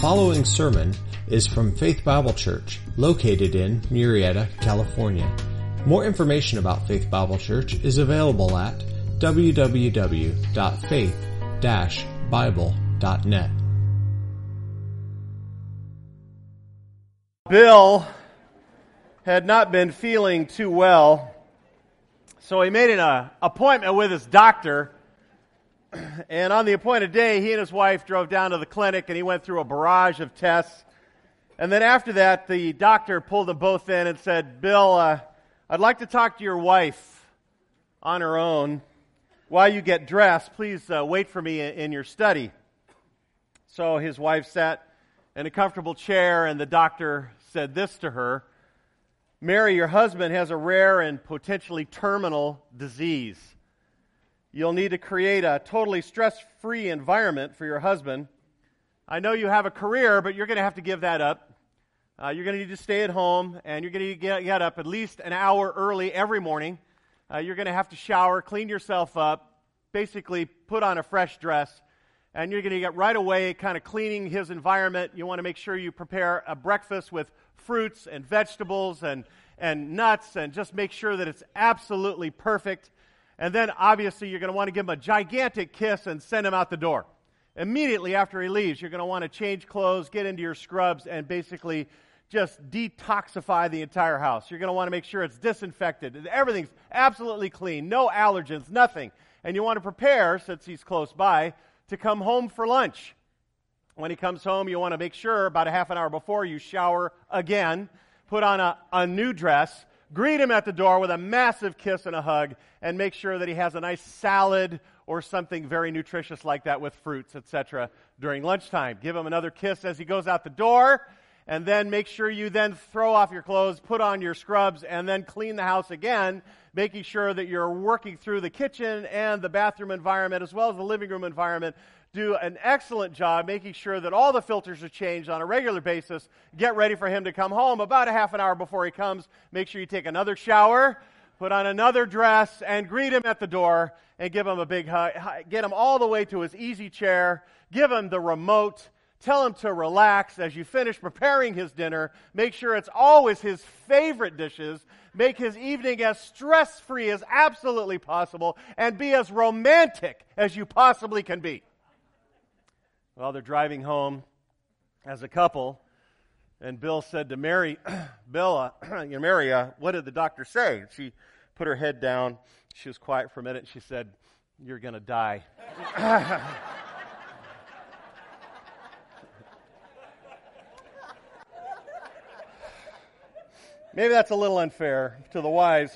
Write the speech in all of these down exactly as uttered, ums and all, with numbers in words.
following sermon is from Faith Bible Church, located in Murrieta, California. More information about Faith Bible Church is available at w w w dot faith dash bible dot net. Bill had not been feeling too well, so he made an uh, appointment with his doctor. And on the appointed day, he and his wife drove down to the clinic, and he went through a barrage of tests. And then after that, the doctor pulled them both in and said, Bill, uh, I'd like to talk to your wife on her own. While you get dressed, please uh, wait for me in, in your study. So his wife sat in a comfortable chair, and the doctor said this to her: Mary, your husband has a rare and potentially terminal disease. You'll need to create a totally stress-free environment for your husband. I know you have a career, but you're going to have to give that up. Uh, you're going to need to stay at home, and you're going to get, get up at least an hour early every morning. Uh, you're going to have to shower, clean yourself up, basically put on a fresh dress, and you're going to get right away kind of cleaning his environment. You want to make sure you prepare a breakfast with fruits and vegetables and, and nuts, and just make sure that it's absolutely perfect. And then, obviously, you're going to want to give him a gigantic kiss and send him out the door. Immediately after he leaves, you're going to want to change clothes, get into your scrubs, and basically just detoxify the entire house. You're going to want to make sure it's disinfected. Everything's absolutely clean, no allergens, nothing. And you want to prepare, since he's close by, to come home for lunch. When he comes home, you want to make sure about a half an hour before you shower again, put on a, a new dress, greet him at the door with a massive kiss and a hug, and make sure that he has a nice salad or something very nutritious like that with fruits, et cetera during lunchtime. Give him another kiss as he goes out the door, and then make sure you then throw off your clothes, put on your scrubs, and then clean the house again, making sure that you're working through the kitchen and the bathroom environment as well as the living room environment. Do an excellent job making sure that all the filters are changed on a regular basis. Get ready for him to come home about a half an hour before he comes. Make sure you take another shower, put on another dress, and greet him at the door and give him a big hug. Get him all the way to his easy chair. Give him the remote. Tell him to relax as you finish preparing his dinner. Make sure it's always his favorite dishes. Make his evening as stress-free as absolutely possible, and be as romantic as you possibly can be. Well, they're driving home as a couple, and Bill said to Mary, Bill, uh, you know, Mary, uh, what did the doctor say? She put her head down. She was quiet for a minute. She said, you're going to die. Maybe that's a little unfair to the wives.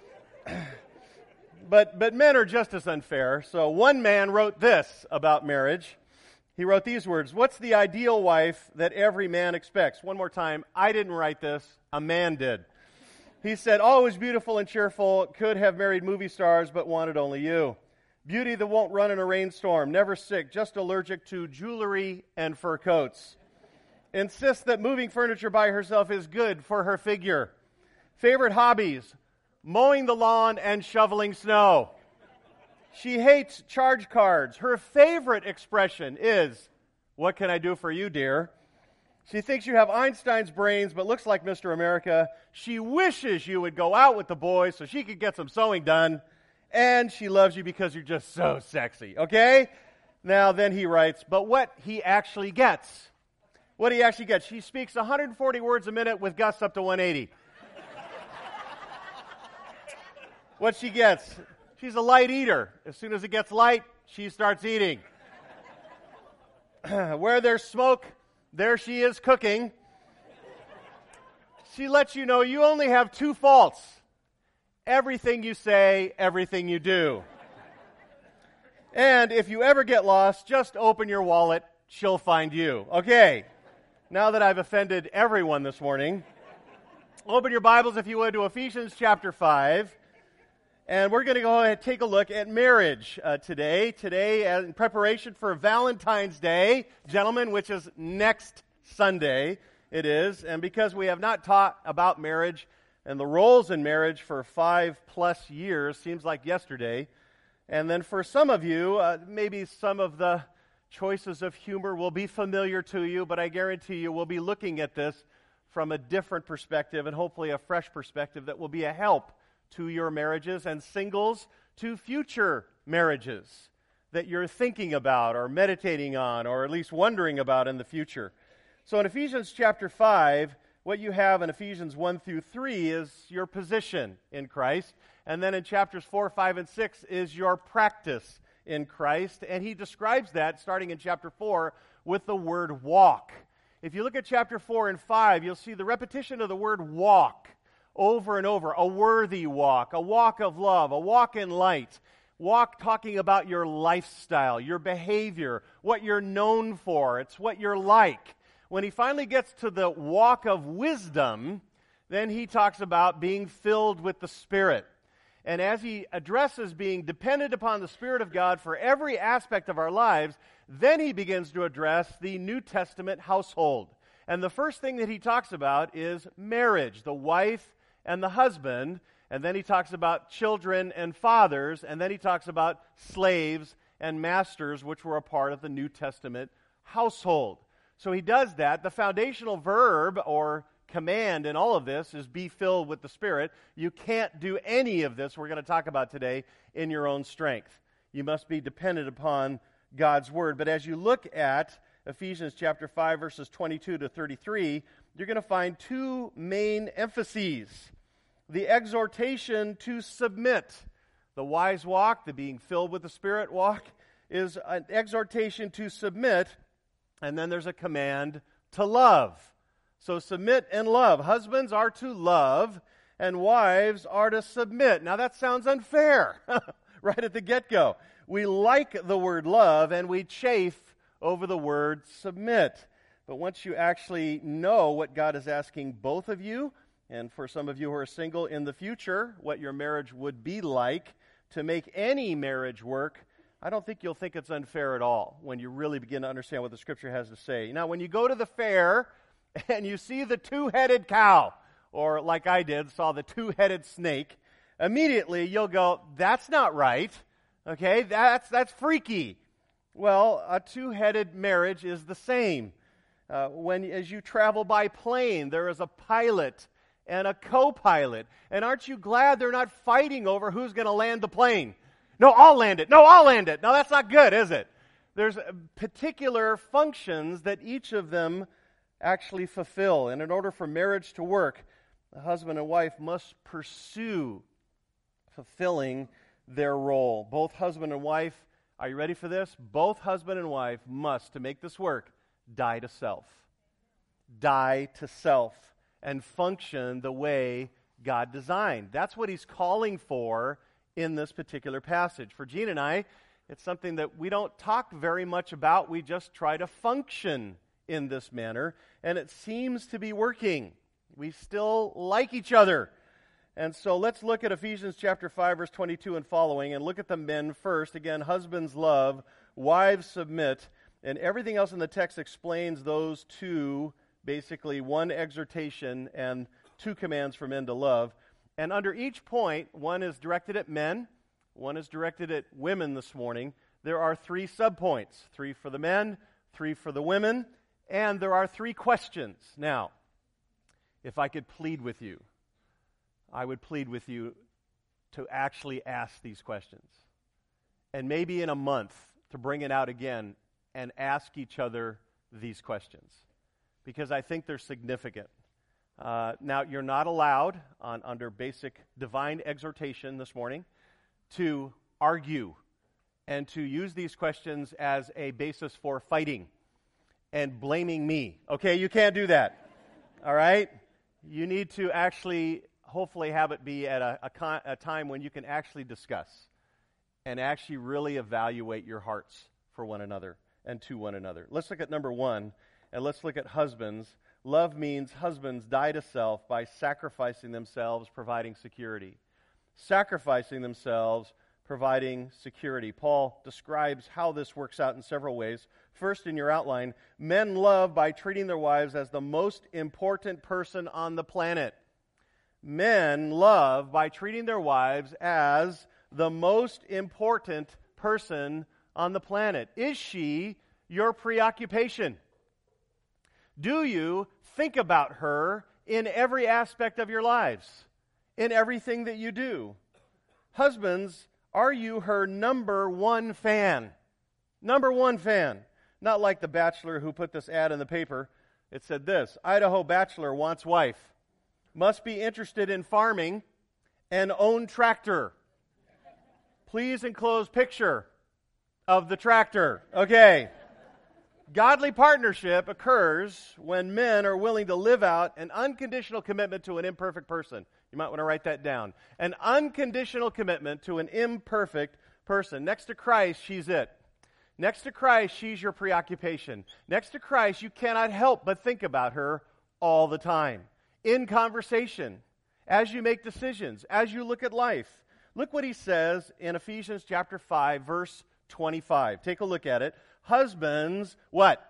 But, but men are just as unfair. So one man wrote this about marriage. He wrote these words: what's the ideal wife that every man expects? One more time, I didn't write this, a man did. He said, always beautiful and cheerful, could have married movie stars, but wanted only you. Beauty that won't run in a rainstorm, never sick, just allergic to jewelry and fur coats. Insists that moving furniture by herself is good for her figure. Favorite hobbies: mowing the lawn and shoveling snow. She hates charge cards. Her favorite expression is, what can I do for you, dear? She thinks you have Einstein's brains, but looks like Mister America. She wishes you would go out with the boys so she could get some sewing done. And she loves you because you're just so sexy, okay? Now, then he writes, but what he actually gets, what he actually gets, she speaks one hundred forty words a minute with gusts up to one hundred eighty. What she gets... she's a light eater. As soon as it gets light, she starts eating. Where there's smoke, there she is cooking. She lets you know you only have two faults: everything you say, everything you do. And if you ever get lost, just open your wallet, she'll find you. Okay, now that I've offended everyone this morning, open your Bibles, if you would, to Ephesians chapter five. And we're going to go ahead and take a look at marriage uh, today. Today, uh, in preparation for Valentine's Day, gentlemen, which is next Sunday, it is. And because we have not taught about marriage and the roles in marriage for five plus years, seems like yesterday. And then for some of you, uh, maybe some of the choices of humor will be familiar to you, but I guarantee you we'll be looking at this from a different perspective and hopefully a fresh perspective that will be a help to your marriages, and singles to future marriages that you're thinking about or meditating on or at least wondering about in the future. So in Ephesians chapter five, what you have in Ephesians one through three is your position in Christ. And then in chapters four, five, and six is your practice in Christ. And he describes that, starting in chapter four, with the word walk. If you look at chapter four and five, you'll see the repetition of the word walk over and over. A worthy walk, a walk of love, a walk in light. Walk talking about your lifestyle, your behavior, what you're known for. It's what you're like. When he finally gets to the walk of wisdom, then he talks about being filled with the Spirit. And as he addresses being dependent upon the Spirit of God for every aspect of our lives, then he begins to address the New Testament household. And the first thing that he talks about is marriage, the wife and the husband. And then he talks about children and fathers. And then he talks about slaves and masters, which were a part of the New Testament household. So he does that. The foundational verb or command in all of this is be filled with the Spirit. You can't do any of this we're going to talk about today in your own strength. You must be dependent upon God's Word. But as you look at Ephesians chapter five, verses twenty-two to thirty-three, you're going to find two main emphases. The exhortation to submit. The wise walk, the being filled with the Spirit walk, is an exhortation to submit. And then there's a command to love. So submit and love. Husbands are to love, and wives are to submit. Now that sounds unfair, right at the get-go. We like the word love, and we chafe over the word submit. But once you actually know what God is asking both of you, and for some of you who are single in the future, what your marriage would be like to make any marriage work, I don't think you'll think it's unfair at all when you really begin to understand what the Scripture has to say. Now, when you go to the fair and you see the two-headed cow, or like I did, saw the two-headed snake, immediately you'll go, that's not right. Okay, that's that's freaky. Well, a two-headed marriage is the same. Uh, when as you travel by plane, there is a pilot and a co-pilot. And aren't you glad they're not fighting over who's going to land the plane? No, I'll land it. No, I'll land it. No, that's not good, is it? There's particular functions that each of them actually fulfill. And in order for marriage to work, the husband and wife must pursue fulfilling their role. Both husband and wife, are you ready for this? Both husband and wife must, to make this work, die to self. Die to self and function the way God designed. That's what he's calling for in this particular passage. For Gene and I, it's something that we don't talk very much about. We just try to function in this manner, and it seems to be working. We still like each other. And so let's look at Ephesians chapter five, verse twenty-two and following, and look at the men first. Again, husbands love, wives submit, and everything else in the text explains those two, basically one exhortation and two commands for men to love. And under each point, one is directed at men, one is directed at women this morning. There are three subpoints, three for the men, three for the women, and there are three questions. Now, if I could plead with you, I would plead with you to actually ask these questions. And maybe in a month to bring it out again and ask each other these questions, because I think they're significant. Uh, now, you're not allowed, on, under basic divine exhortation this morning, to argue and to use these questions as a basis for fighting and blaming me. Okay, you can't do that. All right? You need to actually, hopefully, have it be at a, a, con- a time when you can actually discuss and actually really evaluate your hearts for one another and to one another. Let's look at number one, and let's look at husbands. Love means husbands die to self by sacrificing themselves, providing security. Sacrificing themselves, providing security. Paul describes how this works out in several ways. First, in your outline, men love by treating their wives as the most important person on the planet. Men love by treating their wives as the most important person on the planet. Is she your preoccupation? Do you think about her in every aspect of your lives, in everything that you do? Husbands, are you her number one fan? Number one fan. Not like the bachelor who put this ad in the paper. It said this: Idaho bachelor wants wife. Must be interested in farming and own tractor. Please enclose picture of the tractor. Okay. Godly partnership occurs when men are willing to live out an unconditional commitment to an imperfect person. You might want to write that down. An unconditional commitment to an imperfect person. Next to Christ, she's it. Next to Christ, she's your preoccupation. Next to Christ, you cannot help but think about her all the time. In conversation, as you make decisions, as you look at life. Look what he says in Ephesians chapter five, verse twenty-five. Take a look at it. Husbands, what?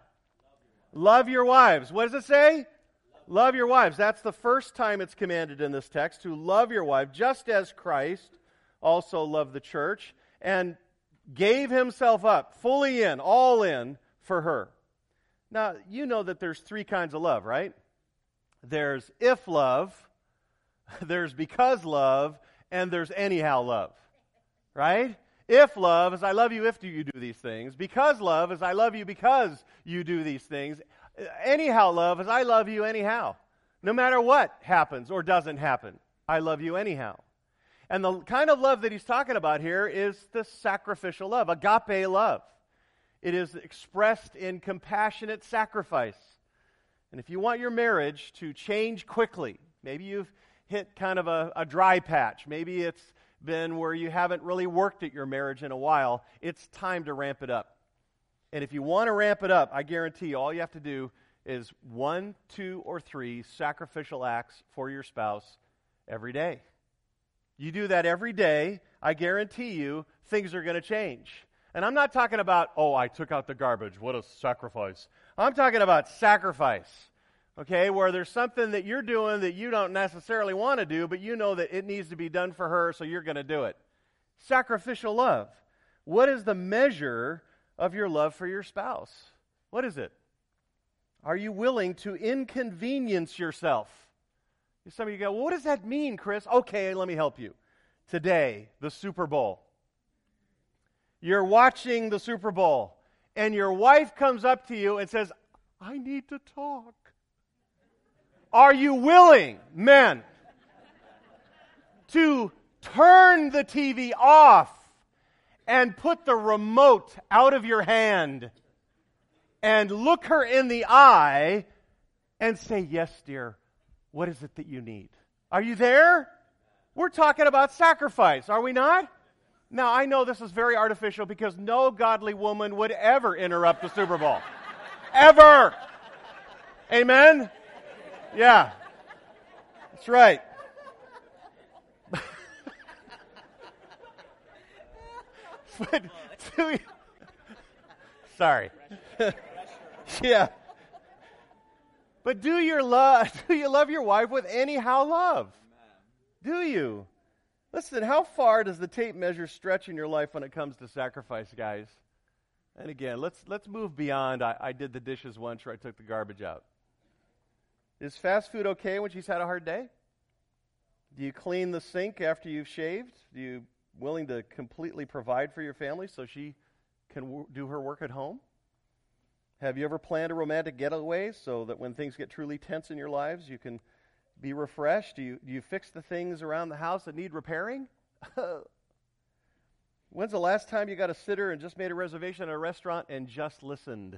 Love your wives. What does it say? Love your wives. That's the first time it's commanded in this text, to love your wife, just as Christ also loved the church and gave himself up, fully in, all in, for her. Now, you know that there's three kinds of love, right? There's if love, there's because love, and there's anyhow love, right? If love is I love you if you do these things. Because love is I love you because you do these things. Anyhow love is I love you anyhow. No matter what happens or doesn't happen, I love you anyhow. And the kind of love that he's talking about here is the sacrificial love, agape love. It is expressed in compassionate sacrifice. And if you want your marriage to change quickly, maybe you've hit kind of a, a dry patch, maybe it's been where you haven't really worked at your marriage in a while, it's time to ramp it up. And if you want to ramp it up, I guarantee you all you have to do is one, two, or three sacrificial acts for your spouse every day. You do that every day, I guarantee you things are going to change. And I'm not talking about, oh, I took out the garbage, what a sacrifice. I'm talking about sacrifice, okay, where there's something that you're doing that you don't necessarily want to do, but you know that it needs to be done for her, so you're going to do it. Sacrificial love. What is the measure of your love for your spouse? What is it? Are you willing to inconvenience yourself? Some of you go, well, what does that mean, Chris? Okay, let me help you. Today, the Super Bowl. You're watching the Super Bowl, and your wife comes up to you and says, I need to talk. Are you willing, men, to turn the T V off and put the remote out of your hand and look her in the eye and say, yes, dear, what is it that you need? Are you there? We're talking about sacrifice, are we not? Now, I know this is very artificial because no godly woman would ever interrupt the Super Bowl. Ever! Amen? Yeah. That's right. But do you, sorry. Yeah. But do your love do you love your wife with anyhow love? Do you? Listen, how far does the tape measure stretch in your life when it comes to sacrifice, guys? And again, let's let's move beyond I, I did the dishes once or I took the garbage out. Is fast food okay when she's had a hard day? Do you clean the sink after you've shaved? Do you willing to completely provide for your family so she can w- do her work at home? Have you ever planned a romantic getaway so that when things get truly tense in your lives, you can be refreshed? Do you, do you fix the things around the house that need repairing? When's the last time you got a sitter and just made a reservation at a restaurant and just listened?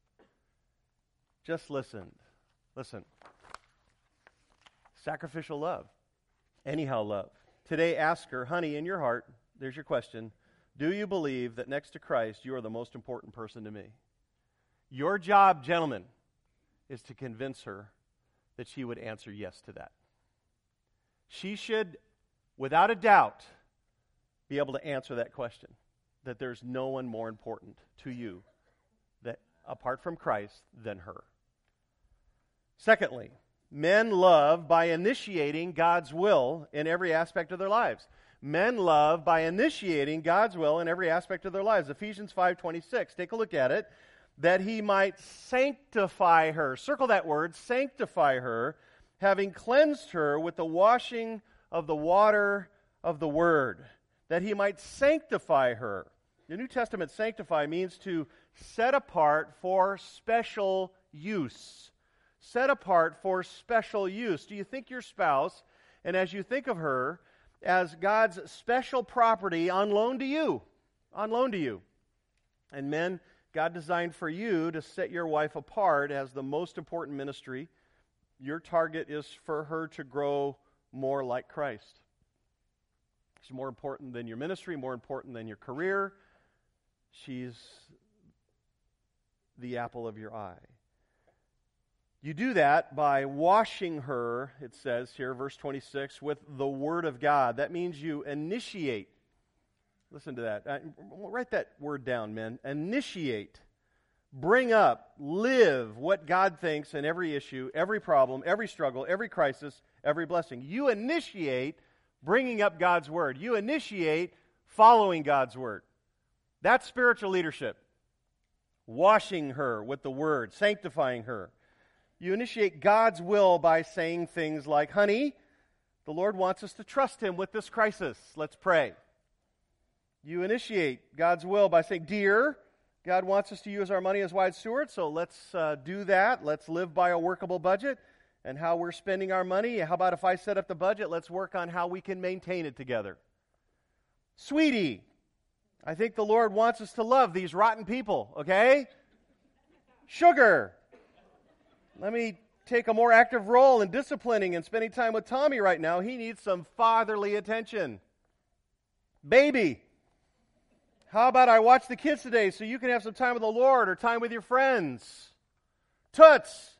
Just listened. Listen. Sacrificial love. Anyhow love. Today, ask her, honey, in your heart, there's your question, do you believe that next to Christ, you are the most important person to me? Your job, gentlemen, is to convince her that she would answer yes to that. She should, without a doubt, be able to answer that question, that there's no one more important to you that apart from Christ than her. Secondly, men love by initiating God's will in every aspect of their lives. Men love by initiating God's will in every aspect of their lives. Ephesians five twenty-six. Take a look at it. that he might sanctify her. Circle that word, sanctify her, having cleansed her with the washing of the water of the word, that he might sanctify her. The New Testament sanctify means to set apart for special use. Set apart for special use. Do you think your spouse, and as you think of her, as God's special property on loan to you? On loan to you. And men, God designed for you to set your wife apart as the most important ministry. Your target is for her to grow more like Christ. She's more important than your ministry, more important than your career. She's the apple of your eye. You do that by washing her, it says here, verse twenty-six, with the Word of God. That means you initiate. Listen to that. Uh, write that word down, men. Initiate. Bring up, live what God thinks in every issue, every problem, every struggle, every crisis, every blessing. You initiate bringing up God's Word. You initiate following God's Word. That's spiritual leadership. Washing her with the Word, sanctifying her. You initiate God's will by saying things like, honey, the Lord wants us to trust Him with this crisis. Let's pray. You initiate God's will by saying, dear, God wants us to use our money as wise stewards, so let's uh, do that. Let's live by a workable budget and how we're spending our money. How about if I set up the budget? Let's work on how we can maintain it together. Sweetie, I think the Lord wants us to love these rotten people, okay? Sugar, let me take a more active role in disciplining and spending time with Tommy right now. He needs some fatherly attention. Baby, how about I watch the kids today so you can have some time with the Lord or time with your friends? Toots,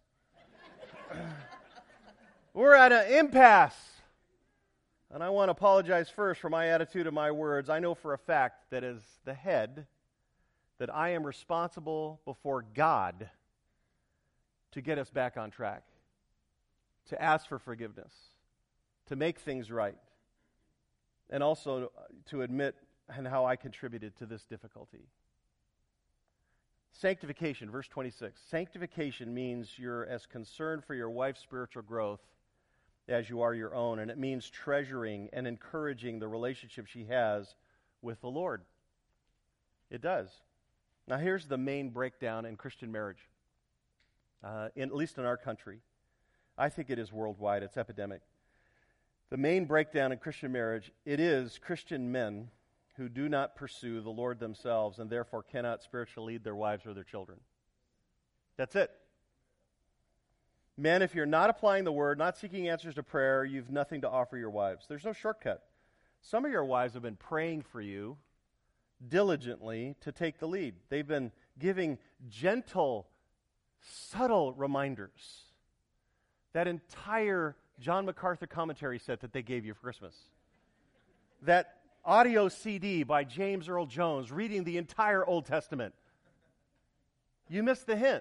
we're at an impasse. And I want to apologize first for my attitude and my words. I know for a fact that as the head, that I am responsible before God to get us back on track, to ask for forgiveness, to make things right, and also to admit and how I contributed to this difficulty. Sanctification, verse twenty-six. Sanctification means you're as concerned for your wife's spiritual growth as you are your own, and it means treasuring and encouraging the relationship she has with the Lord. It does. Now here's the main breakdown in Christian marriage, uh, in, at least in our country. I think it is worldwide. It's epidemic. The main breakdown in Christian marriage, it is Christian men who do not pursue the Lord themselves and therefore cannot spiritually lead their wives or their children. That's it. Men, if you're not applying the Word, not seeking answers to prayer, you've nothing to offer your wives. There's no shortcut. Some of your wives have been praying for you diligently to take the lead. They've been giving gentle, subtle reminders. That entire John MacArthur commentary set that they gave you for Christmas. That audio C D by James Earl Jones reading the entire Old Testament. You missed the hint.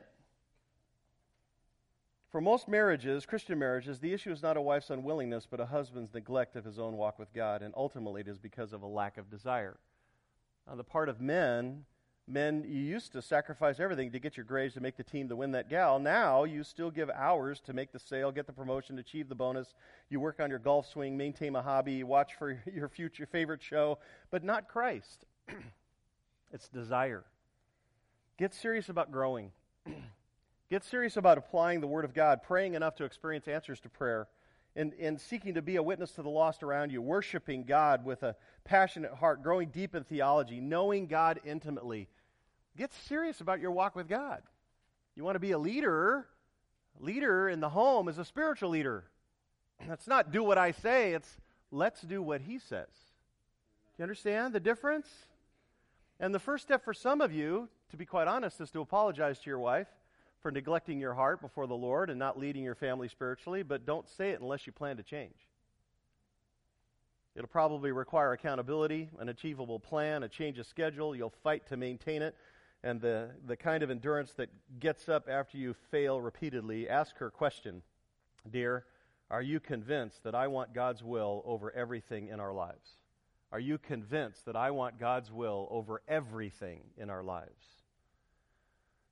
For most marriages, Christian marriages, the issue is not a wife's unwillingness, but a husband's neglect of his own walk with God, and ultimately it is because of a lack of desire. On the part of men, men, you used to sacrifice everything to get your grades to make the team to win that gal. Now, you still give hours to make the sale, get the promotion, achieve the bonus. You work on your golf swing, maintain a hobby, watch for your future favorite show, but not Christ. It's desire. Get serious about growing. Get serious about applying the Word of God, praying enough to experience answers to prayer, and, and seeking to be a witness to the lost around you, worshiping God with a passionate heart, growing deep in theology, knowing God intimately. Get serious about your walk with God. You want to be a leader? A leader in the home is a spiritual leader. It's not do what I say, it's let's do what He says. Do you understand the difference? And the first step for some of you, to be quite honest, is to apologize to your wife for neglecting your heart before the Lord and not leading your family spiritually, but don't say it unless you plan to change. It'll probably require accountability, an achievable plan, a change of schedule. You'll fight to maintain it, and the, the kind of endurance that gets up after you fail repeatedly. Ask her a question. Dear, are you convinced that I want God's will over everything in our lives? Are you convinced that I want God's will over everything in our lives?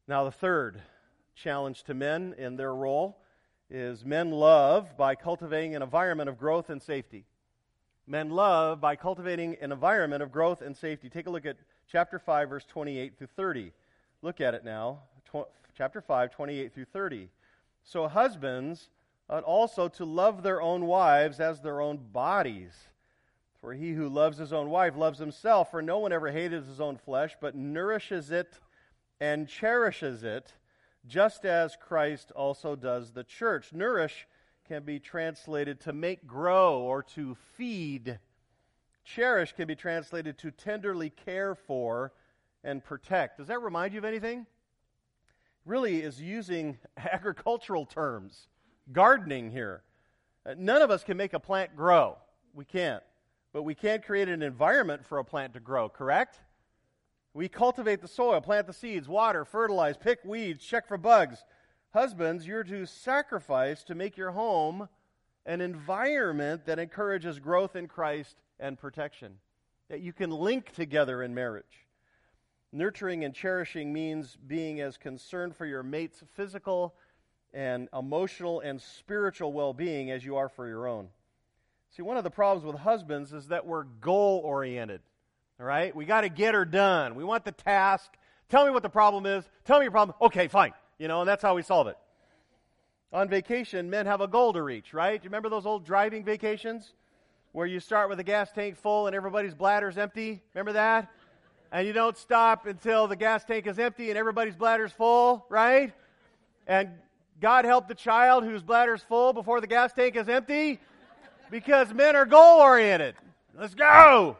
Now, the third challenge to men in their role is men love by cultivating an environment of growth and safety. Men love by cultivating an environment of growth and safety. Take a look at chapter five, verse twenty-eight through thirty. Look at it now. Tw- chapter five, twenty-eight through thirty. So husbands ought also to love their own wives as their own bodies. For he who loves his own wife loves himself. For no one ever hated his own flesh, but nourishes it and cherishes it, just as Christ also does the church. Nourish can be translated to make grow or to feed. Cherish can be translated to tenderly care for and protect. Does that remind you of anything? Really is using agricultural terms, gardening here. Uh, none of us can make a plant grow. We can't. But we can create an environment for a plant to grow, correct? We cultivate the soil, plant the seeds, water, fertilize, pick weeds, check for bugs. Husbands, you're to sacrifice to make your home an environment that encourages growth in Christ and protection, that you can link together in marriage. Nurturing and cherishing means being as concerned for your mate's physical and emotional and spiritual well-being as you are for your own. See, one of the problems with husbands is that we're goal-oriented, all right? We got to get her done. We want the task. Tell me what the problem is. Tell me your problem. Okay, fine. You know, and that's how we solve it. On vacation, men have a goal to reach, right? Do you remember those old driving vacations where you start with the gas tank full and everybody's bladder's empty? Remember that? And you don't stop until the gas tank is empty and everybody's bladder's full, right? And God help the child whose bladder's full before the gas tank is empty, because men are goal-oriented. Let's go!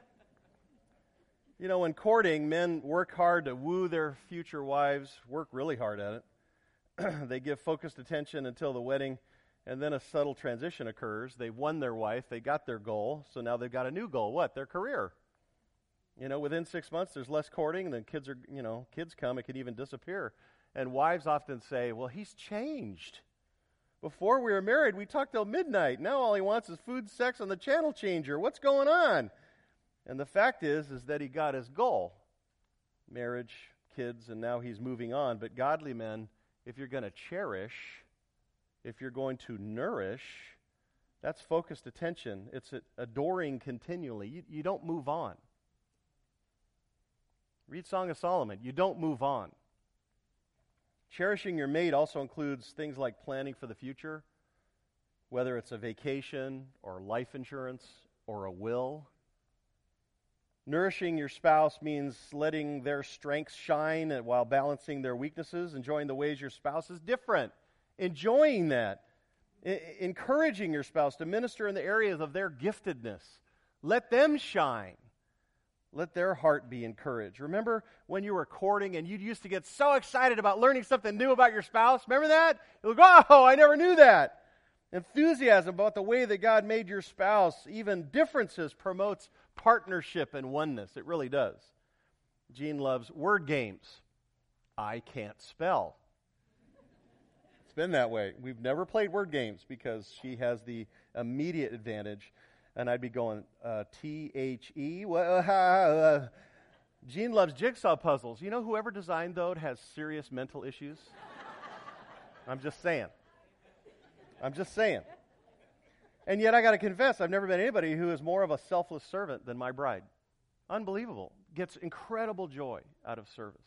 You know, in courting, men work hard to woo their future wives, work really hard at it. They give focused attention until the wedding, and then a subtle transition occurs. They've won their wife, they got their goal, so now they've got a new goal. What? Their career. You know, within six months, there's less courting, and then kids are, you know, kids come, it could even disappear. And wives often say, well, he's changed. Before we were married, we talked till midnight. Now all he wants is food, sex, and the channel changer. What's going on? And the fact is, is that he got his goal. Marriage, kids, and now he's moving on. But godly men, if you're going to cherish, if you're going to nourish, that's focused attention. It's adoring continually. You, you don't move on. Read Song of Solomon. You don't move on. Cherishing your mate also includes things like planning for the future, whether it's a vacation or life insurance or a will. Nourishing your spouse means letting their strengths shine while balancing their weaknesses, enjoying the ways your spouse is different, enjoying that, I- encouraging your spouse to minister in the areas of their giftedness. Let them shine. Let their heart be encouraged. Remember when you were courting and you used to get so excited about learning something new about your spouse? Remember that? You're like, oh, I never knew that. Enthusiasm about the way that God made your spouse, even differences, promotes partnership and oneness. It really does. Jean loves word games. I can't spell. It's been that way. We've never played word games because she has the immediate advantage. And I'd be going, uh, T H E? Uh, Jean loves jigsaw puzzles. You know, whoever designed those has serious mental issues. I'm just saying. I'm just saying. And yet I got to confess, I've never met anybody who is more of a selfless servant than my bride. Unbelievable. Gets incredible joy out of service.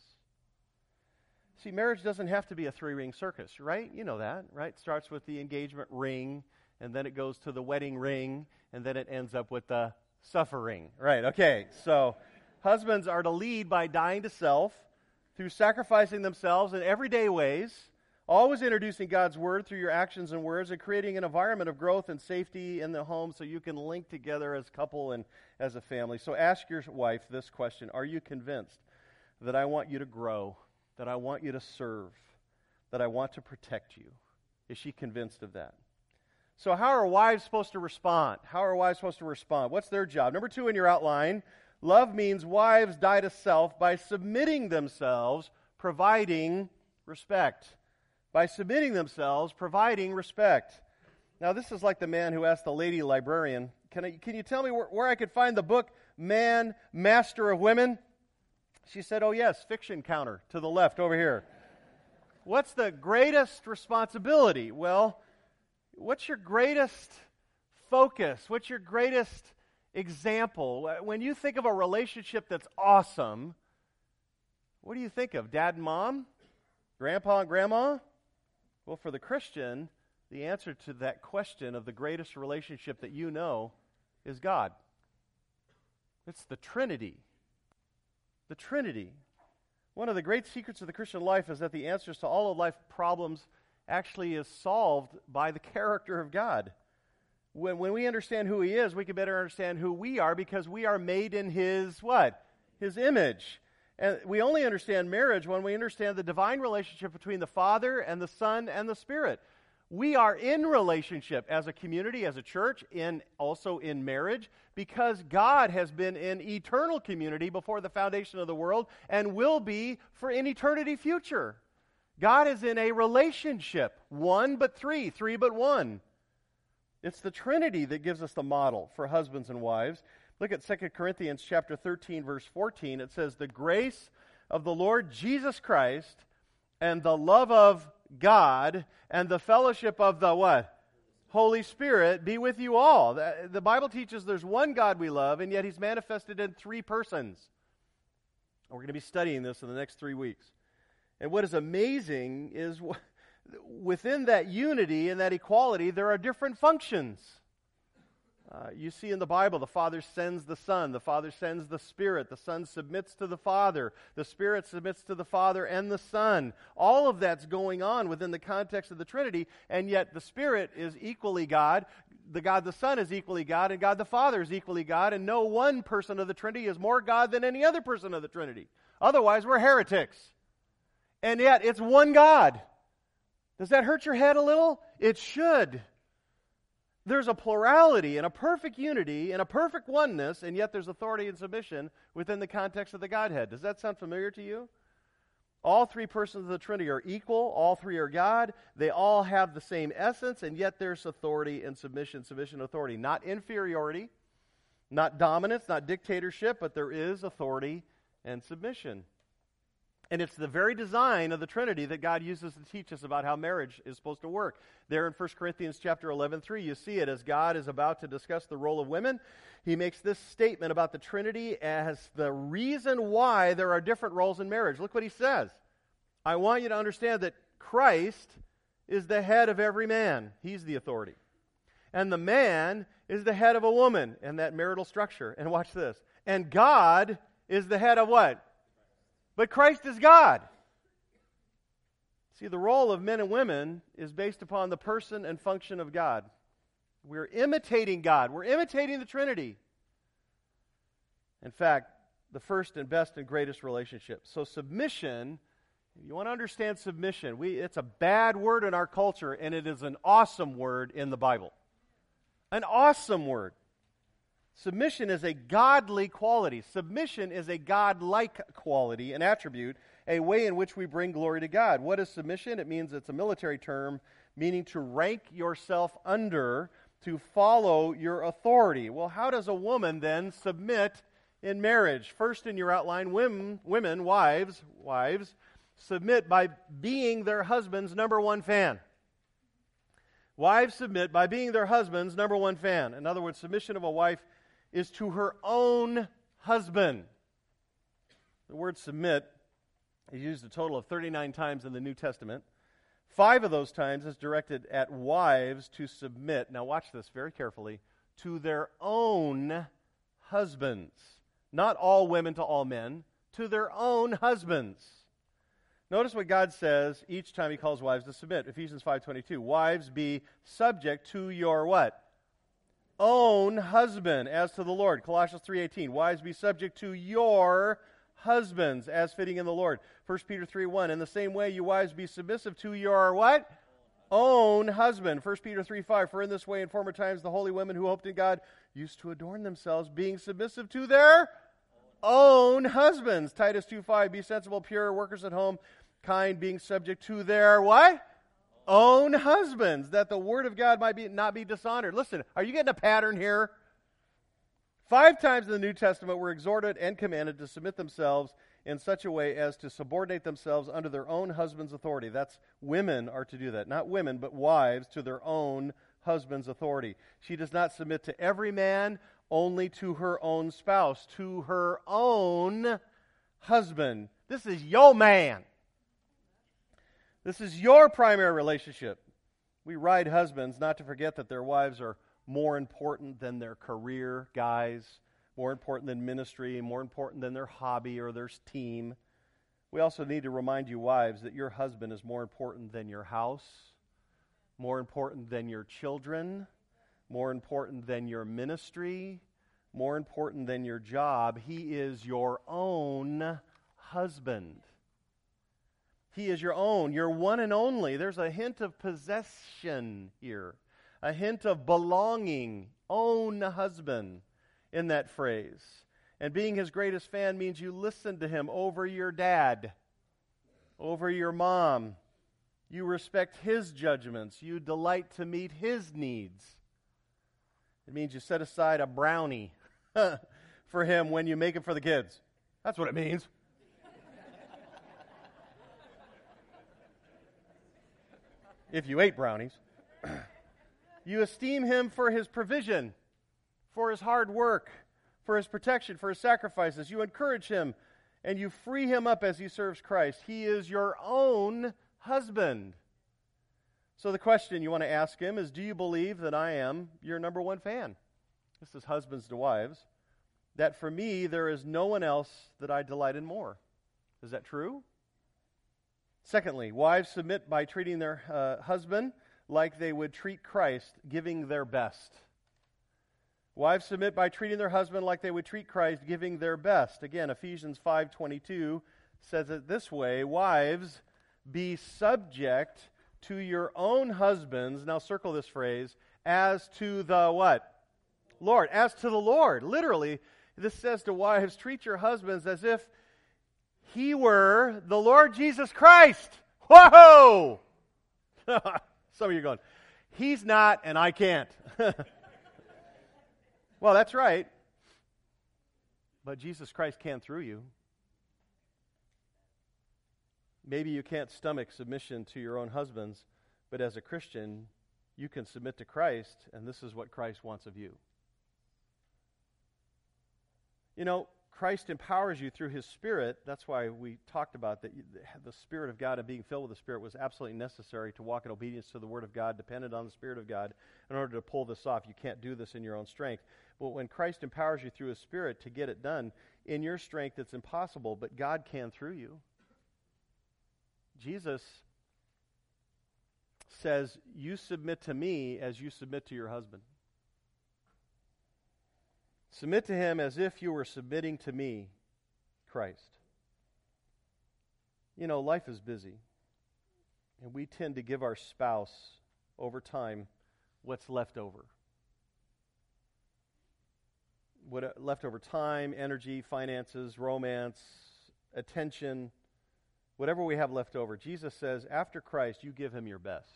See, marriage doesn't have to be a three-ring circus, right? You know that, right? It starts with the engagement ring, and then it goes to the wedding ring, and then it ends up with the suffering. Right, okay. So husbands are to lead by dying to self through sacrificing themselves in everyday ways, always introducing God's word through your actions and words, and creating an environment of growth and safety in the home so you can link together as a couple and as a family. So ask your wife this question: are you convinced that I want you to grow, that I want you to serve, that I want to protect you? Is she convinced of that? So how are wives supposed to respond? How are wives supposed to respond? What's their job? Number two in your outline, love means wives die to self by submitting themselves, providing respect. By submitting themselves, providing respect. Now, this is like the man who asked the lady librarian, can I, can you tell me where, where I could find the book, Man, Master of Women? She said, oh yes, fiction counter to the left over here. What's the greatest responsibility? Well, what's your greatest focus? What's your greatest example? When you think of a relationship that's awesome, what do you think of? Dad and mom? Grandpa and grandma? Well, for the Christian, the answer to that question of the greatest relationship that you know is God. It's the Trinity. The Trinity. One of the great secrets of the Christian life is that the answers to all of life problems actually is solved by the character of God. When, when we understand who He is, we can better understand who we are, because we are made in His what? His image. And we only understand marriage when we understand the divine relationship between the Father and the Son and the Spirit. We are in relationship as a community, as a church, in also in marriage, because God has been in eternal community before the foundation of the world and will be for an eternity future. God is in a relationship, one but three, three but one. It's the Trinity that gives us the model for husbands and wives. Look at Second Corinthians chapter thirteen, verse fourteen. It says, the grace of the Lord Jesus Christ and the love of God and the fellowship of the what? Holy Spirit be with you all. The, the Bible teaches there's one God we love, and yet He's manifested in three persons. We're going to be studying this in the next three weeks. And what is amazing is within that unity and that equality, there are different functions. Uh, you see in the Bible, the Father sends the Son, the Father sends the Spirit, the Son submits to the Father, the Spirit submits to the Father and the Son. All of that's going on within the context of the Trinity, and yet the Spirit is equally God, the God the Son is equally God, and God the Father is equally God, and no one person of the Trinity is more God than any other person of the Trinity. Otherwise, we're heretics. And yet, it's one God. Does that hurt your head a little? It should. There's a plurality and a perfect unity and a perfect oneness, and yet there's authority and submission within the context of the Godhead. Does that sound familiar to you? All three persons of the Trinity are equal. All three are God. They all have the same essence, and yet there's authority and submission, submission and authority. Not inferiority, not dominance, not dictatorship, but there is authority and submission. And it's the very design of the Trinity that God uses to teach us about how marriage is supposed to work. There in First Corinthians chapter eleven, three, you see it as God is about to discuss the role of women. He makes this statement about the Trinity as the reason why there are different roles in marriage. Look what he says. I want you to understand that Christ is the head of every man. He's the authority. And the man is the head of a woman in that marital structure. And watch this. And God is the head of what? But Christ is God. See, the role of men and women is based upon the person and function of God. We're imitating God. We're imitating the Trinity. In fact, the first and best and greatest relationship. So submission, if you want to understand submission, we, it's a bad word in our culture, and it is an awesome word in the Bible. An awesome word. Submission is a godly quality. Submission is a God-like quality, an attribute, a way in which we bring glory to God. What is submission? It means it's a military term, meaning to rank yourself under, to follow your authority. Well, how does a woman then submit in marriage? First in your outline, women, women wives, wives, submit by being their husband's number one fan. Wives submit by being their husband's number one fan. In other words, submission of a wife is to her own husband. The word submit is used a total of thirty-nine times in the New Testament. Five of those times is directed at wives to submit, now watch this very carefully, to their own husbands. Not all women to all men, to their own husbands. Notice what God says each time He calls wives to submit. Ephesians five twenty-two, wives, be subject to your what? Own husband as to the Lord. Colossians three eighteen, wives, be subject to your husbands as fitting in the Lord. First Peter three one, in the same way you wives be submissive to your what? Own husband. First Peter three five, for in this way in former times the holy women who hoped in God used to adorn themselves, being submissive to their own husbands. Titus two five, be sensible, pure, workers at home, kind, being subject to their what? Own husbands, that the word of God might be not be dishonored. Listen, are you getting a pattern here? Five times in the New Testament we're exhorted and commanded to submit themselves in such a way as to subordinate themselves under their own husband's authority. That's women are to do that. Not women, but wives to their own husband's authority. She does not submit to every man, only to her own spouse, to her own husband. This is your man. This is your primary relationship. We ride husbands not to forget that their wives are more important than their career, guys, more important than ministry, more important than their hobby or their team. We also need to remind you, wives, that your husband is more important than your house, more important than your children, more important than your ministry, more important than your job. He is your own husband. He is your own, your one and only. There's a hint of possession here, a hint of belonging, own husband in that phrase. And being his greatest fan means you listen to him over your dad, over your mom. You respect his judgments. You delight to meet his needs. It means you set aside a brownie for him when you make it for the kids. That's what it means. If you ate brownies. You esteem him for his provision, for his hard work, for his protection, for his sacrifices. You encourage him and you free him up as he serves Christ. He is your own husband. So the question you want to ask him is, do you believe that I am your number one fan? This is husbands to wives. That for me, there is no one else that I delight in more. Is that true? Secondly, wives submit by treating their uh, husband like they would treat Christ, giving their best. Wives submit by treating their husband like they would treat Christ, giving their best. Again, Ephesians five twenty-two says it this way, wives, be subject to your own husbands, now circle this phrase, as to the what? Lord, as to the Lord. Literally, this says to wives, treat your husbands as if he were the Lord Jesus Christ. Whoa! Some of you are going, he's not and I can't. Well, that's right. But Jesus Christ can through you. Maybe you can't stomach submission to your own husbands, but as a Christian, you can submit to Christ, and this is what Christ wants of you. You know, Christ empowers you through his Spirit. That's why we talked about that the Spirit of God and being filled with the Spirit was absolutely necessary to walk in obedience to the Word of God, dependent on the Spirit of God in order to pull this off. You can't do this in your own strength. But when Christ empowers you through his Spirit to get it done, in your strength it's impossible, but God can through you. Jesus says, you submit to me as you submit to your husband. Submit to him as if you were submitting to me, Christ. You know, life is busy. And we tend to give our spouse, over time, what's left over. What uh, left over time, energy, finances, romance, attention, whatever we have left over. Jesus says, after Christ, you give him your best.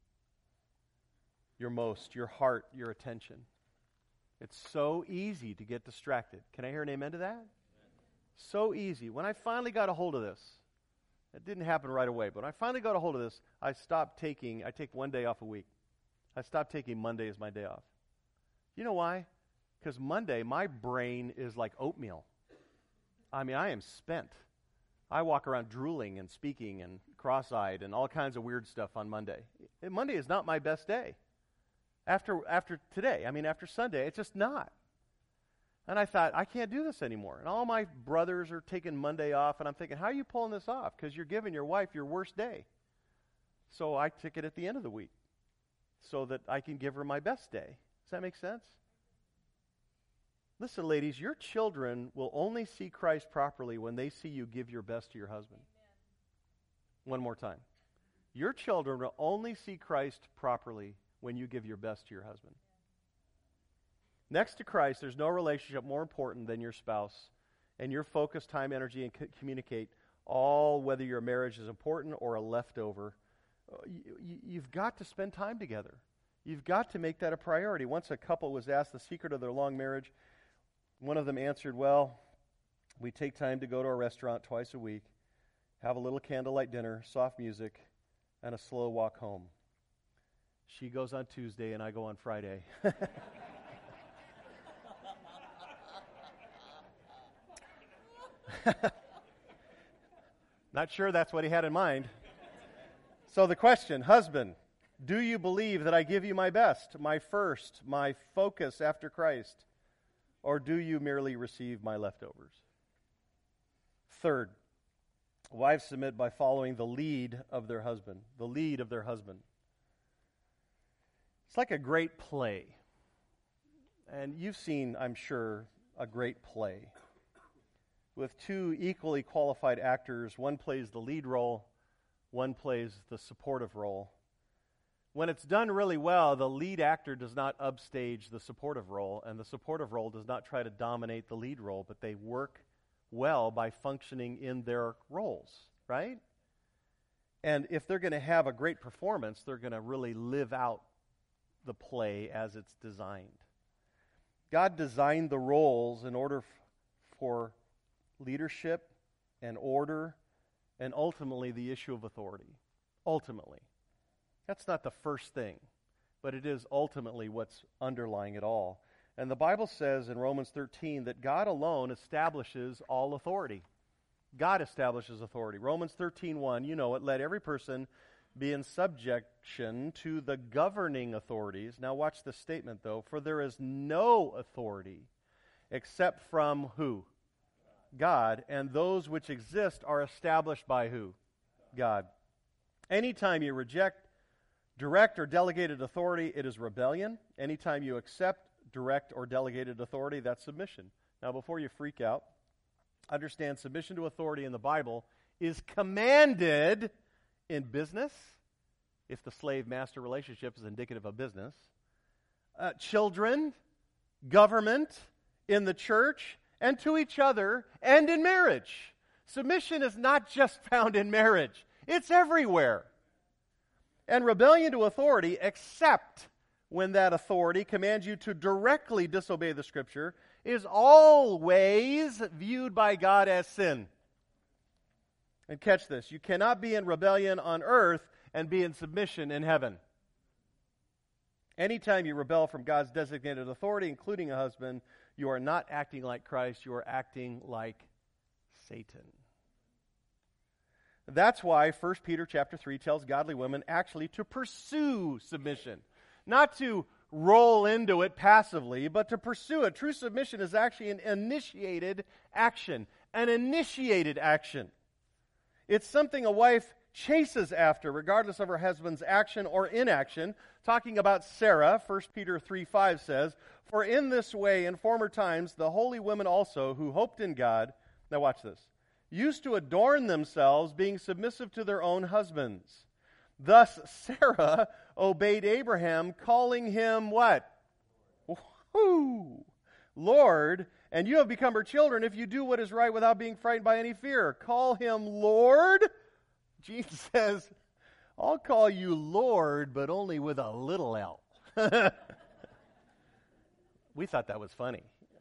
Your most, your heart, your attention. It's so easy to get distracted. Can I hear an amen to that? Amen. So easy. When I finally got a hold of this, it didn't happen right away, but when I finally got a hold of this, I stopped taking, I take one day off a week. I stopped taking Monday as my day off. You know why? Because Monday, my brain is like oatmeal. I mean, I am spent. I walk around drooling and speaking and cross-eyed and all kinds of weird stuff on Monday. And Monday is not my best day. After after today, I mean after Sunday, it's just not. And I thought, I can't do this anymore. And all my brothers are taking Monday off, and I'm thinking, how are you pulling this off? Because you're giving your wife your worst day. So I took it at the end of the week so that I can give her my best day. Does that make sense? Listen, ladies, your children will only see Christ properly when they see you give your best to your husband. Amen. One more time. Your children will only see Christ properly when you give your best to your husband. Next to Christ, there's no relationship more important than your spouse, and your focus, time, energy, and co- communicate all, whether your marriage is important or a leftover. You, you, you've got to spend time together. You've got to make that a priority. Once a couple was asked the secret of their long marriage, one of them answered, well, We take time to go to a restaurant twice a week, have a little candlelight dinner, soft music, and a slow walk home. She goes on Tuesday and I go on Friday. Not sure that's what he had in mind. So the question, husband, do you believe that I give you my best, my first, my focus after Christ? Or do you merely receive my leftovers? Third, wives submit by following the lead of their husband. The lead of their husband. It's like a great play. And you've seen, I'm sure, a great play. With two equally qualified actors, one plays the lead role, one plays the supportive role. When it's done really well, the lead actor does not upstage the supportive role, and the supportive role does not try to dominate the lead role, but they work well by functioning in their roles, right? And if they're going to have a great performance, they're going to really live out the play as it's designed. God designed the roles in order f- for leadership and order and ultimately the issue of authority. Ultimately. That's not the first thing, but it is ultimately what's underlying it all. And the Bible says in Romans thirteen that God alone establishes all authority. God establishes authority. Romans thirteen one, you know it, let every person be in subjection to the governing authorities. Now watch this statement though, for there is no authority except from who? God, and those which exist are established by who? God. Anytime you reject direct or delegated authority, it is rebellion. Anytime you accept direct or delegated authority, that's submission. Now, before you freak out, understand submission to authority in the Bible is commanded in business, if the slave-master relationship is indicative of business, uh, children, government, in the church, and to each other, and in marriage. Submission is not just found in marriage. It's everywhere. And rebellion to authority, except when that authority commands you to directly disobey the Scripture, is always viewed by God as sin. And catch this, you cannot be in rebellion on earth and be in submission in heaven. Anytime you rebel from God's designated authority, including a husband, you are not acting like Christ, you are acting like Satan. That's why First Peter chapter three tells godly women actually to pursue submission. Not to roll into it passively, but to pursue it. True submission is actually an initiated action. An initiated action. It's something a wife chases after, regardless of her husband's action or inaction. Talking about Sarah, First Peter three five says, for in this way in former times the holy women also who hoped in God, now watch this, used to adorn themselves, being submissive to their own husbands. Thus Sarah obeyed Abraham, calling him what? Woo! Lord, and you have become her children if you do what is right without being frightened by any fear. Call him Lord. Jesus says, I'll call you Lord, but only with a little L. We thought that was funny.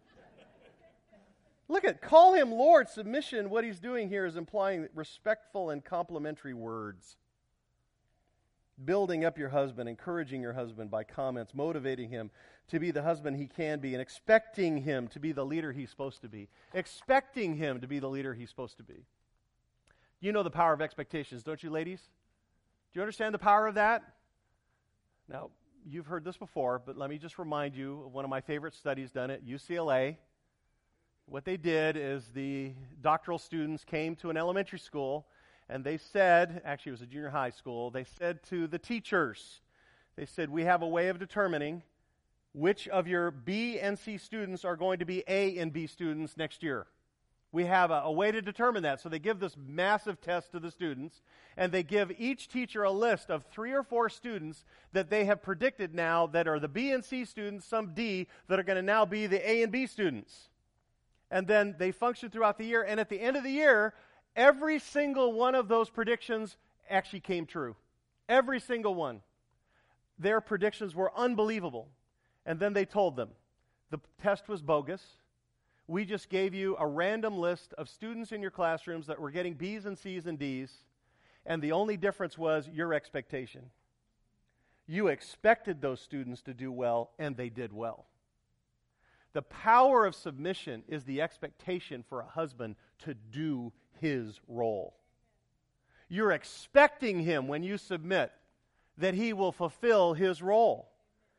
Look at, call him Lord. Submission, what he's doing here is implying respectful and complimentary words. Building up your husband, encouraging your husband by comments, motivating him to be the husband he can be, and expecting him to be the leader he's supposed to be. Expecting him to be the leader he's supposed to be. You know the power of expectations, don't you, ladies? Do you understand the power of that? Now, you've heard this before, but let me just remind you of one of my favorite studies done at U C L A. What they did is the doctoral students came to an elementary school, and they said, actually it was a junior high school, they said to the teachers, they said, we have a way of determining which of your B and C students are going to be A and B students next year. We have a, a way to determine that. So they give this massive test to the students, and they give each teacher a list of three or four students that they have predicted now that are the B and C students, some D, that are going to now be the A and B students. And then they function throughout the year, and at the end of the year, every single one of those predictions actually came true. Every single one. Their predictions were unbelievable. And then they told them the test was bogus. We just gave you a random list of students in your classrooms that were getting B's and C's and D's, and the only difference was your expectation. You expected those students to do well, and they did well. The power of submission is the expectation for a husband to do his role. You're expecting him, when you submit, that he will fulfill his role.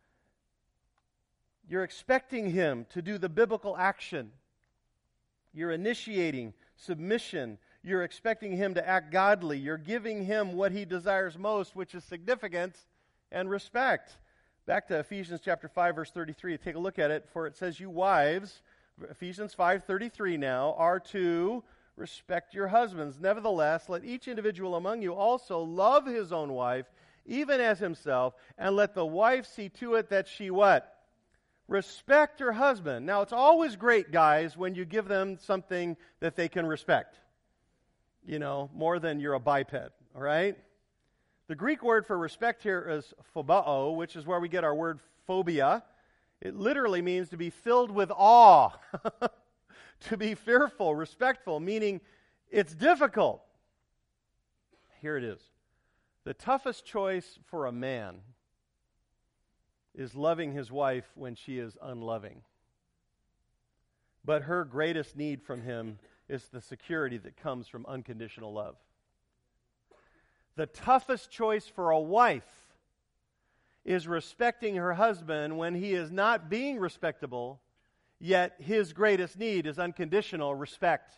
You're expecting him to do the biblical action. You're initiating submission. You're expecting him to act godly. You're giving him what he desires most, which is significance and respect. Back to Ephesians chapter five, verse thirty-three. Take a look at it. For it says, you wives, Ephesians five thirty-three now, are to respect your husbands. Nevertheless, let each individual among you also love his own wife, even as himself, and let the wife see to it that she what? Respect her husband. Now, it's always great, guys, when you give them something that they can respect. You know, more than you're a biped, all right? The Greek word for respect here is phobao, which is where we get our word phobia. It literally means to be filled with awe, to be fearful, respectful, meaning it's difficult. Here it is. The toughest choice for a man is loving his wife when she is unloving. But her greatest need from him is the security that comes from unconditional love. The toughest choice for a wife is respecting her husband when he is not being respectable, yet his greatest need is unconditional respect.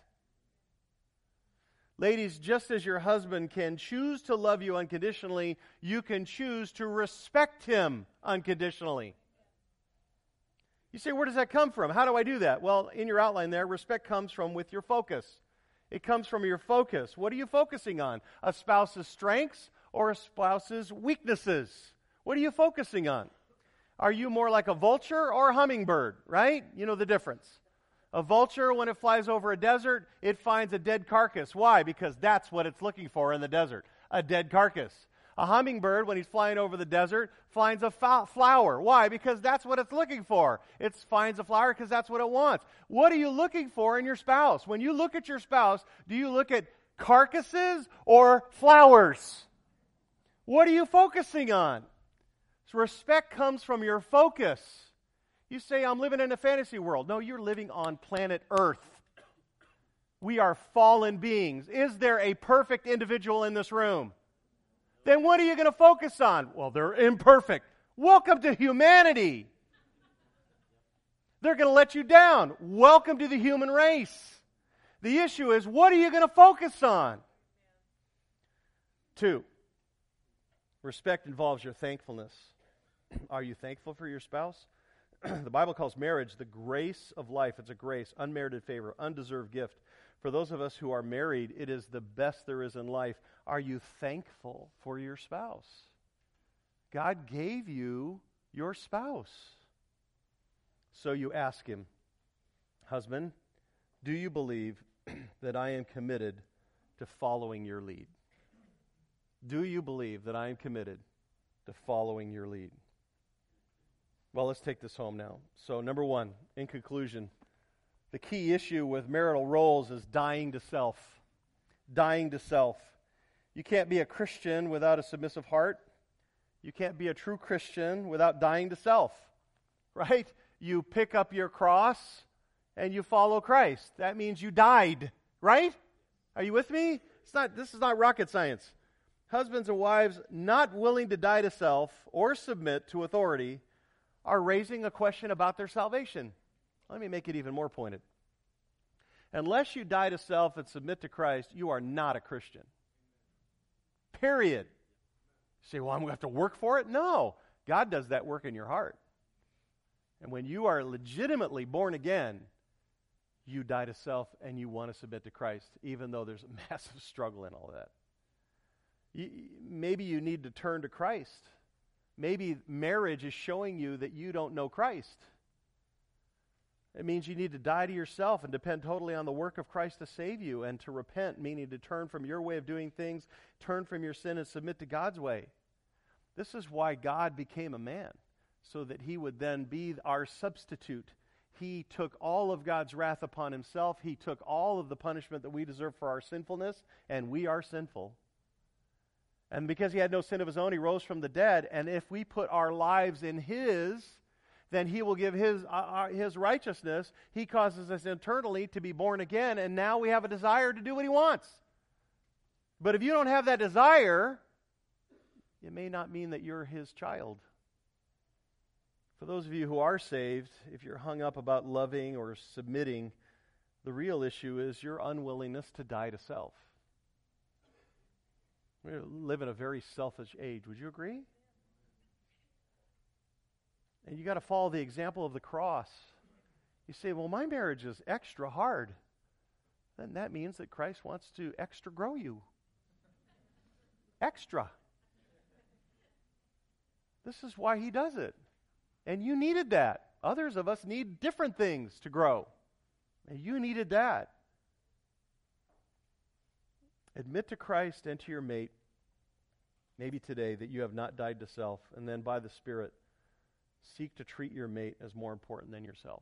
Ladies, just as your husband can choose to love you unconditionally, you can choose to respect him unconditionally. You say, where does that come from? How do I do that? Well, in your outline there, respect comes from with your focus. It comes from your focus. What are you focusing on? A spouse's strengths or a spouse's weaknesses? What are you focusing on? Are you more like a vulture or a hummingbird, right? You know the difference. A vulture, when it flies over a desert, it finds a dead carcass. Why? Because that's what it's looking for in the desert, a dead carcass. A hummingbird, when he's flying over the desert, finds a fa- flower. Why? Because that's what it's looking for. It finds a flower because that's what it wants. What are you looking for in your spouse? When you look at your spouse, do you look at carcasses or flowers? What are you focusing on? So respect comes from your focus. You say, I'm living in a fantasy world. No, you're living on planet Earth. We are fallen beings. Is there a perfect individual in this room? Then what are you going to focus on? Well, they're imperfect. Welcome to humanity. They're going to let you down. Welcome to the human race. The issue is, what are you going to focus on? Two, respect involves your thankfulness. Are you thankful for your spouse? The Bible calls marriage the grace of life. It's a grace, unmerited favor, undeserved gift. For those of us who are married, it is the best there is in life. Are you thankful for your spouse? God gave you your spouse. So you ask him, husband, do you believe that I am committed to following your lead? Do you believe that I am committed to following your lead? Well, let's take this home now. So, number one, in conclusion, the key issue with marital roles is dying to self. Dying to self. You can't be a Christian without a submissive heart. You can't be a true Christian without dying to self. Right? You pick up your cross and you follow Christ. That means you died. Right? Are you with me? It's not. This is not rocket science. Husbands and wives not willing to die to self or submit to authority are raising a question about their salvation. Let me make it even more pointed. Unless you die to self and submit to Christ, you are not a Christian. Period. You say, well, I'm going to have to work for it? No. God does that work in your heart. And when you are legitimately born again, you die to self and you want to submit to Christ, even though there's a massive struggle in all that. You, maybe you need to turn to Christ. Maybe marriage is showing you that you don't know Christ. It means you need to die to yourself and depend totally on the work of Christ to save you, and to repent, meaning to turn from your way of doing things, turn from your sin and submit to God's way. This is why God became a man, so that he would then be our substitute. He took all of God's wrath upon himself. He took all of the punishment that we deserve for our sinfulness, and we are sinful. And because he had no sin of his own, he rose from the dead. And if we put our lives in his, then he will give his, uh, his righteousness. He causes us internally to be born again, and now we have a desire to do what he wants. But if you don't have that desire, it may not mean that you're his child. For those of you who are saved, if you're hung up about loving or submitting, the real issue is your unwillingness to die to self. We live in a very selfish age. Would you agree? And you got to follow the example of the cross. You say, well, my marriage is extra hard. Then that means that Christ wants to extra grow you. Extra. This is why he does it. And you needed that. Others of us need different things to grow. And you needed that. Admit to Christ and to your mate, maybe today, that you have not died to self, and then by the Spirit, seek to treat your mate as more important than yourself.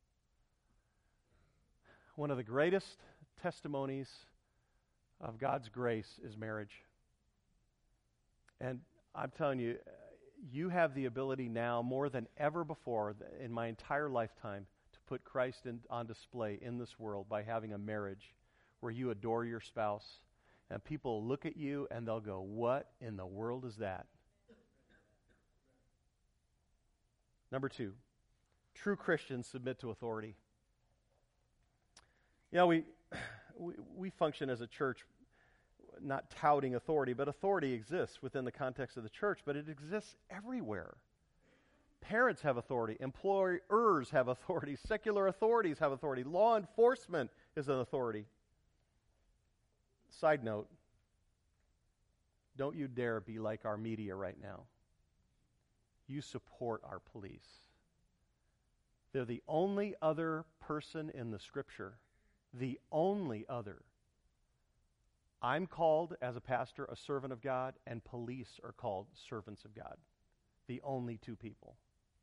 One of the greatest testimonies of God's grace is marriage. And I'm telling you, you have the ability now, more than ever before in my entire lifetime, to put Christ in, on display in this world by having a marriage where you adore your spouse. And people look at you and they'll go, what in the world is that? Number two, true Christians submit to authority. You know, we, we, we function as a church not touting authority, but authority exists within the context of the church, but it exists everywhere. Parents have authority. Employers have authority. Secular authorities have authority. Law enforcement is an authority. Side note, don't you dare be like our media right now. You support our police. They're the only other person in the Scripture, the only other. I'm called, as a pastor, a servant of God, and police are called servants of God. The only two people.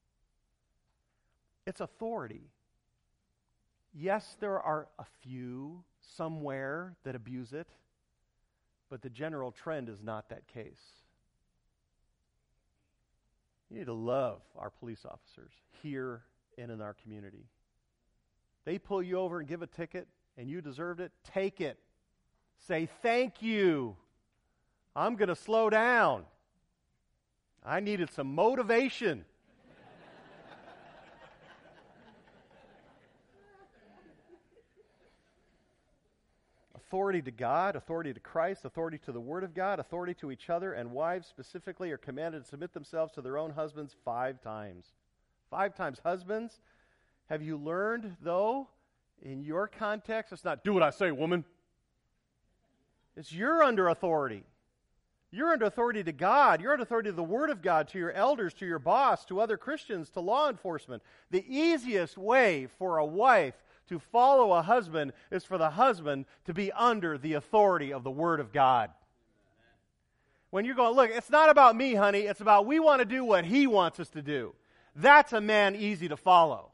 It's authority. Yes, there are a few somewhere that abuse it, but the general trend is not that case. You need to love our police officers here and in our community. They pull you over and give a ticket, and you deserved it, take it. Say, thank you. I'm going to slow down. I needed some motivation. Authority to God, authority to Christ, authority to the Word of God, authority to each other, and wives specifically are commanded to submit themselves to their own husbands five times. Five times. Husbands, have you learned, though, in your context, it's not, do what I say, woman. It's you're under authority. You're under authority to God. You're under authority to the Word of God, to your elders, to your boss, to other Christians, to law enforcement. The easiest way for a wife to follow a husband is for the husband to be under the authority of the Word of God. When you're going, look, it's not about me, honey. It's about we want to do what He wants us to do. That's a man easy to follow.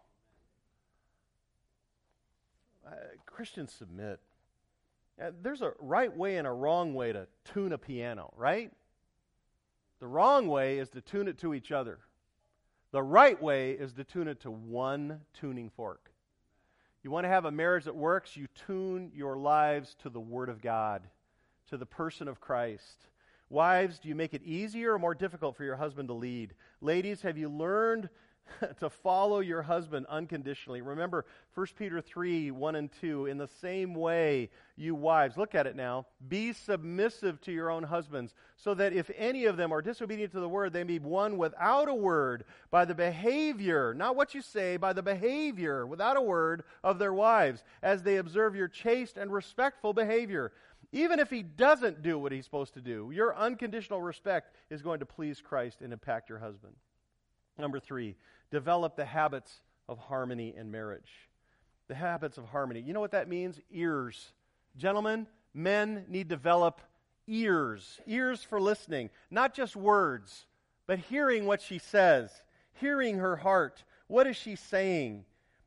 Uh, Christians submit. Uh, there's a right way and a wrong way to tune a piano, right? The wrong way is to tune it to each other. The right way is to tune it to one tuning fork. You want to have a marriage that works, you tune your lives to the Word of God, to the person of Christ. Wives, do you make it easier or more difficult for your husband to lead? Ladies, have you learned to follow your husband unconditionally? Remember, First Peter three, one and two, in the same way, you wives, look at it now, be submissive to your own husbands, so that if any of them are disobedient to the word, they may be won without a word by the behavior, not what you say, by the behavior, without a word, of their wives, as they observe your chaste and respectful behavior. Even if he doesn't do what he's supposed to do, your unconditional respect is going to please Christ and impact your husband. Number three, develop the habits of harmony in marriage. The habits of harmony. You know what that means? Ears. Gentlemen, men need to develop ears. Ears for listening. Not just words, but hearing what she says. Hearing her heart. What is she saying?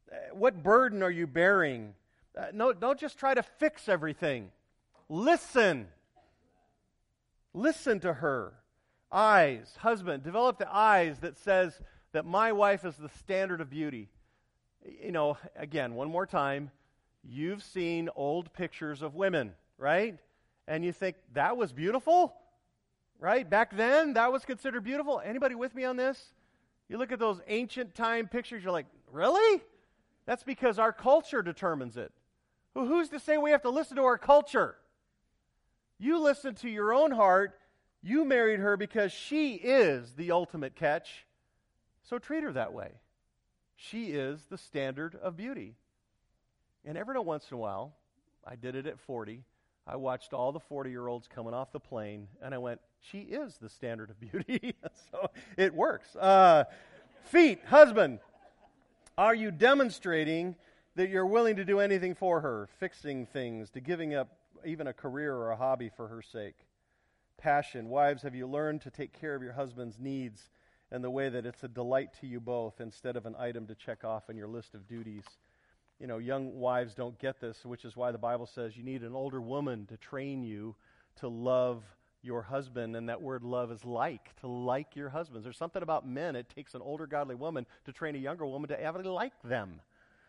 What burden are you bearing? Uh, no, don't just try to fix everything. Listen. Listen to her. Eyes, husband, develop the eyes that says that my wife is the standard of beauty. You know, again, one more time, you've seen old pictures of women, right? And you think, that was beautiful? Right? Back then, that was considered beautiful. Anybody with me on this? You look at those ancient time pictures, you're like, really? That's because our culture determines it. Well, who's to say we have to listen to our culture? You listen to your own heart. You married her because she is the ultimate catch. So treat her that way. She is the standard of beauty. And every once in a while, I did it at forty, I watched all the forty-year-olds coming off the plane, and I went, she is the standard of beauty. So it works. Uh, feet, husband, are you demonstrating that you're willing to do anything for her, fixing things, to giving up even a career or a hobby for her sake? Passion, wives, have you learned to take care of your husband's needs in the way that it's a delight to you both instead of an item to check off in your list of duties? You know, young wives don't get this, which is why the Bible says you need an older woman to train you to love your husband, and that word love is like, to like your husbands. There's something about men, it takes an older godly woman to train a younger woman to actually like them.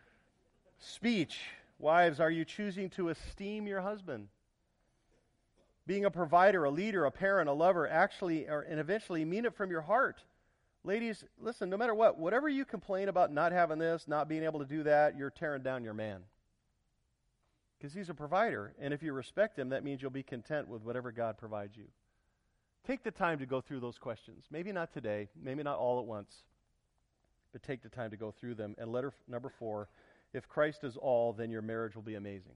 Speech, wives, are you choosing to esteem your husband? Being a provider, a leader, a parent, a lover, actually, or, and eventually mean it from your heart. Ladies, listen, no matter what, whatever you complain about not having this, not being able to do that, you're tearing down your man. Because he's a provider, and if you respect him, that means you'll be content with whatever God provides you. Take the time to go through those questions. Maybe not today, maybe not all at once, but take the time to go through them. And letter number four, if Christ is all, then your marriage will be amazing.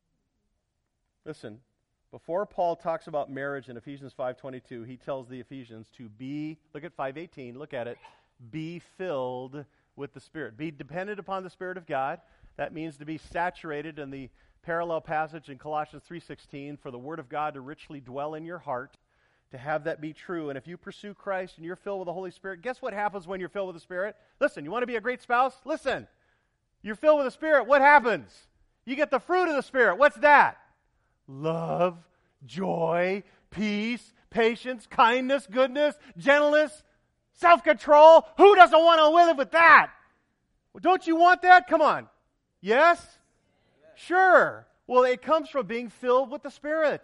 Listen, before Paul talks about marriage in Ephesians five twenty-two, he tells the Ephesians to be, look at five eighteen, look at it, be filled with the Spirit. Be dependent upon the Spirit of God. That means to be saturated in the parallel passage in Colossians three sixteen, for the Word of God to richly dwell in your heart, to have that be true. And if you pursue Christ and you're filled with the Holy Spirit, guess what happens when you're filled with the Spirit? Listen, you want to be a great spouse? Listen, you're filled with the Spirit. What happens? You get the fruit of the Spirit. What's that? Love, joy, peace, patience, kindness, goodness, gentleness, self-control. Who doesn't want to live with that? Well, don't you want that? Come on. Yes? Sure. Well, it comes from being filled with the Spirit.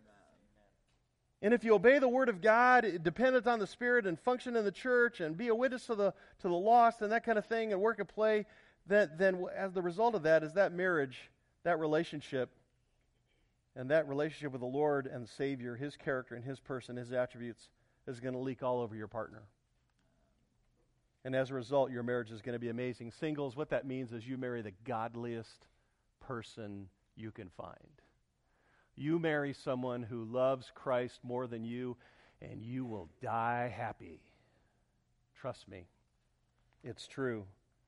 And if you obey the Word of God, dependent on the Spirit, and function in the church, and be a witness to the to the lost, and that kind of thing, and work and play, then, then as the result of that is that marriage, that relationship, and that relationship with the Lord and the Savior, His character and His person, His attributes, is going to leak all over your partner. And as a result, your marriage is going to be amazing. Singles, what that means is you marry the godliest person you can find. You marry someone who loves Christ more than you, and you will die happy. Trust me, it's true.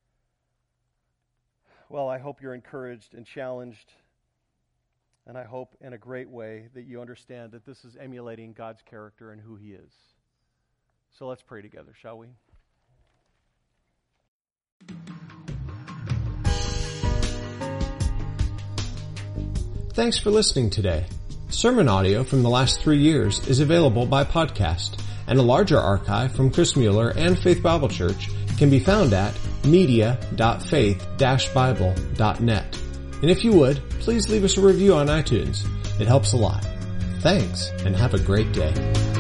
Well, I hope you're encouraged and challenged, and I hope in a great way that you understand that this is emulating God's character and who He is. So let's pray together, shall we? Thanks for listening today. Sermon audio from the last three years is available by podcast, and a larger archive from Chris Mueller and Faith Bible Church can be found at media dot faith dash bible dot net. And if you would, please leave us a review on iTunes. It helps a lot. Thanks, and have a great day.